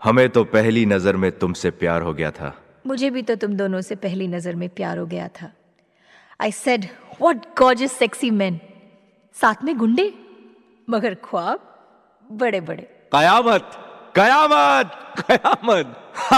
हमें तो पहली नजर में तुमसे प्यार हो गया था। मुझे भी तो तुम दोनों से पहली नजर में प्यार हो गया था। I said, what gorgeous sexy men। साथ में गुंडे, मगर ख्वाब बड़े बड़े। कयामत कयामत कयामत।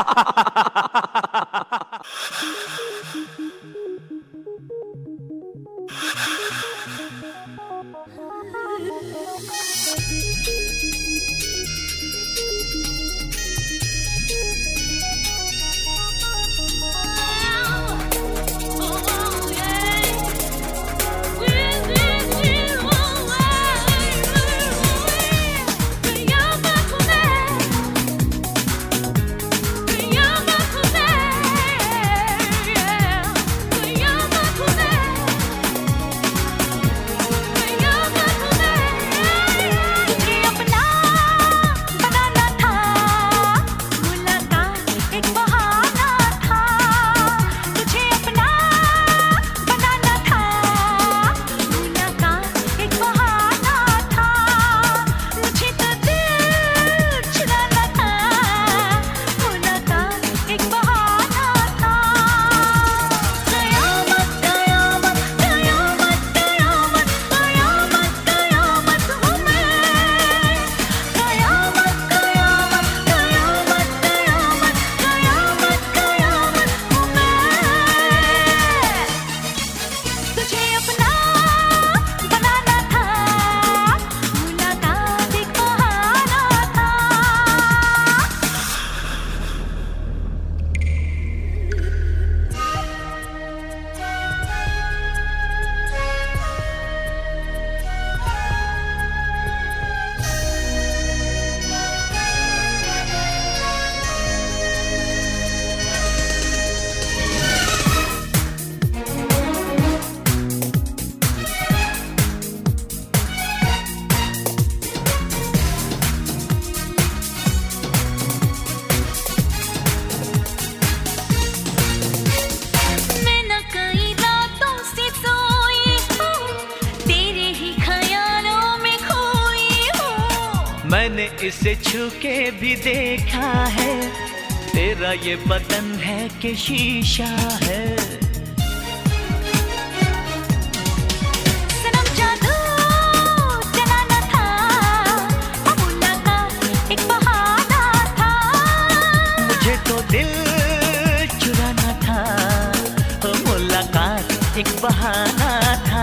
मैंने इसे छू के भी देखा है, तेरा ये बदन है कि शीशा है। सनम जादू चलाना था, मुलाकात एक बहाना था। मुझे तो दिल चुराना था, मुलाकात एक बहाना था।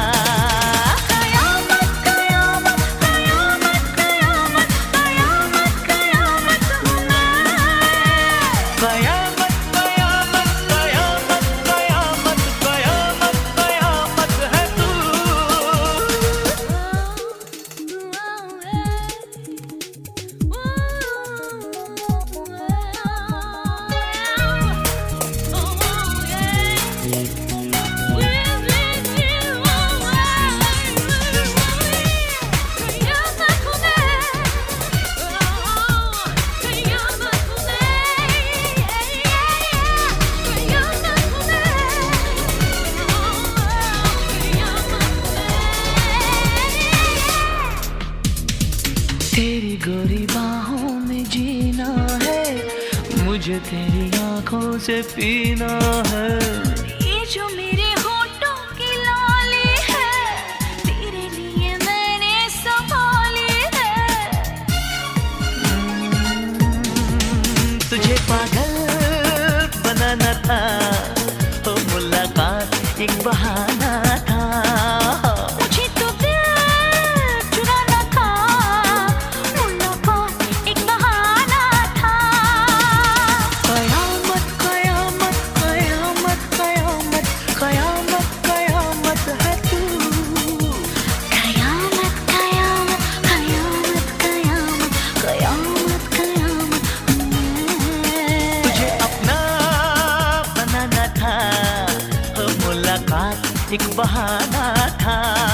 तेरी गोरी बाहों में जीना है, मुझे तेरी आंखों से पीना है। ये जो मेरे होठों की लाली है, तेरे लिए मैंने संभाली है। तुझे पागल बनाना था, तो मुलाकात एक बहाना था। एक बहाना था।